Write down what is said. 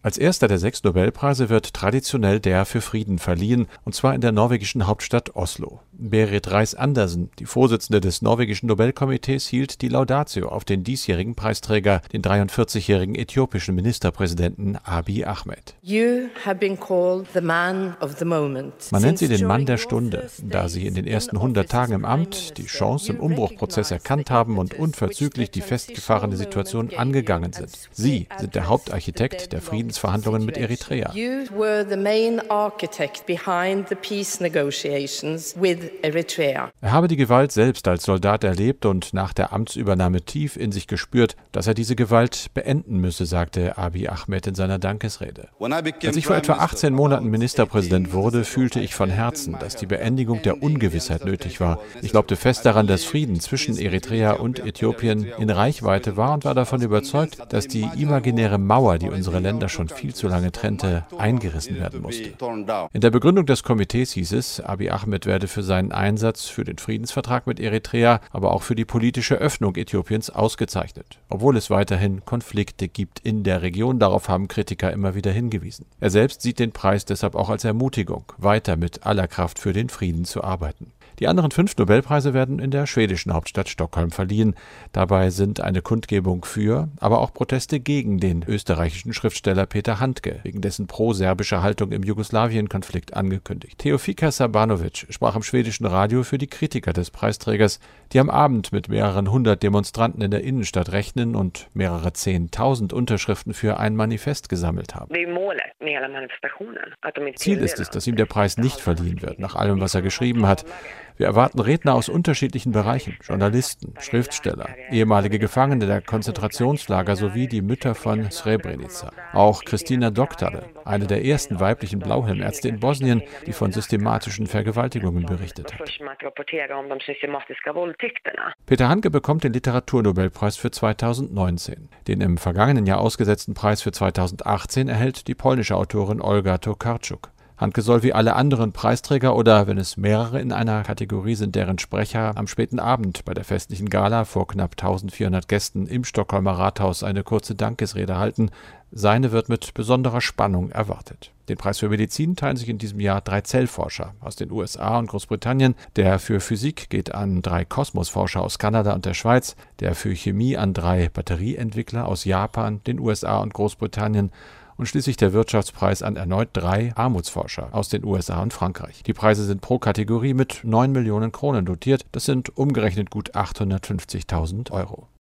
Als erster der 6 Nobelpreise wird traditionell der für Frieden verliehen, und zwar in der norwegischen Hauptstadt Oslo. Berit Reiss-Andersen, die Vorsitzende des norwegischen Nobelkomitees, hielt die Laudatio auf den diesjährigen Preisträger, den 43-jährigen äthiopischen Ministerpräsidenten Abiy Ahmed. Man nennt sie den Mann der Stunde, da sie in den ersten 100 Tagen im Amt die Chance im Umbruchprozess erkannt haben und unverzüglich die festgefahrene Situation angegangen sind. Sie sind der Hauptarchitekt der Friedensverhandlungen mit Eritrea. Er habe die Gewalt selbst als Soldat erlebt und nach der Amtsübernahme tief in sich gespürt, dass er diese Gewalt beenden müsse, sagte Abiy Ahmed in seiner Dankesrede. Als ich vor etwa 18 Monaten Ministerpräsident wurde, fühlte ich von Herzen, dass die Beendigung der Ungewissheit nötig war. Ich glaubte fest daran, dass Frieden zwischen Eritrea und Äthiopien in Reichweite war und war davon überzeugt, dass die imaginäre Mauer, die unsere Länder schon viel zu lange trennte, eingerissen werden musste. In der Begründung des Komitees hieß es, Abiy Ahmed werde für seinen Einsatz für den Friedensvertrag mit Eritrea, aber auch für die politische Öffnung Äthiopiens ausgezeichnet, obwohl es weiterhin Konflikte gibt in der Region. Darauf haben Kritiker immer wieder hingewiesen. Er selbst sieht den Preis deshalb auch als Ermutigung, weiter mit aller Kraft für den Frieden zu arbeiten. Die anderen 5 Nobelpreise werden in der schwedischen Hauptstadt Stockholm verliehen. Dabei sind eine Kundgebung für, aber auch Proteste gegen den österreichischen Schriftsteller Peter Handke wegen dessen pro-serbischer Haltung im Jugoslawien-Konflikt angekündigt. Teofika Sabanovic sprach im schwedischen Radio für die Kritiker des Preisträgers, die am Abend mit mehreren 100 Demonstranten in der Innenstadt rechnen und mehrere 10.000 Unterschriften für ein Manifest gesammelt haben. Ziel ist es, dass ihm der Preis nicht verliehen wird, nach allem, was er geschrieben hat. Wir erwarten Redner aus unterschiedlichen Bereichen, Journalisten, Schriftsteller, ehemalige Gefangene der Konzentrationslager sowie die Mütter von Srebrenica. Auch Kristina Doktare, eine der ersten weiblichen Blauhelmärzte in Bosnien, die von systematischen Vergewaltigungen berichtet hat. Peter Handke bekommt den Literaturnobelpreis für 2019. Den im vergangenen Jahr ausgesetzten Preis für 2018 erhält die polnische Autorin Olga Tokarczuk. Handke soll wie alle anderen Preisträger oder, wenn es mehrere in einer Kategorie sind, deren Sprecher am späten Abend bei der festlichen Gala vor knapp 1400 Gästen im Stockholmer Rathaus eine kurze Dankesrede halten. Seine wird mit besonderer Spannung erwartet. Den Preis für Medizin teilen sich in diesem Jahr 3 Zellforscher aus den USA und Großbritannien. Der für Physik geht an 3 Kosmosforscher aus Kanada und der Schweiz. Der für Chemie an 3 Batterieentwickler aus Japan, den USA und Großbritannien. Und schließlich der Wirtschaftspreis an erneut 3 Armutsforscher aus den USA und Frankreich. Die Preise sind pro Kategorie mit 9 Millionen Kronen dotiert. Das sind umgerechnet gut 850.000 Euro.